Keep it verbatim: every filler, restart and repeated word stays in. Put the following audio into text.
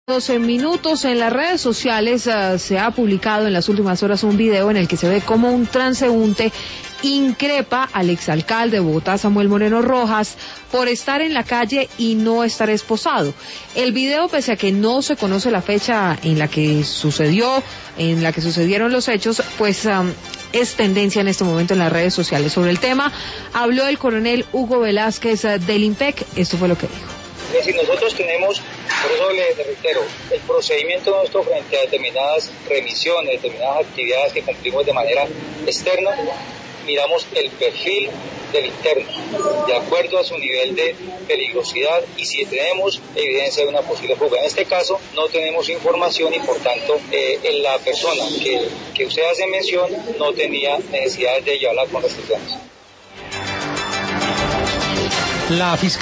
doce minutos en las redes sociales uh, se ha publicado en las últimas horas un video en el que se ve como un transeúnte increpa al exalcalde de Bogotá, Samuel Moreno Rojas, por estar en la calle y no estar esposado. El video, pese a que no se conoce la fecha en la que sucedió, en la que sucedieron los hechos, pues um, es tendencia en este momento en las redes sociales. Sobre el tema habló el coronel Hugo Velázquez uh, del IMPEC. Esto fue lo que dijo. Es decir, nosotros tenemos, por eso le reitero, el procedimiento nuestro frente a determinadas remisiones, determinadas actividades que cumplimos de manera externa, miramos el perfil del interno, de acuerdo a su nivel de peligrosidad y si tenemos evidencia de una posible fuga. En este caso no tenemos información y por tanto eh, la persona que, que usted hace mención no tenía necesidad de llevarla con restricciones. La fiscalía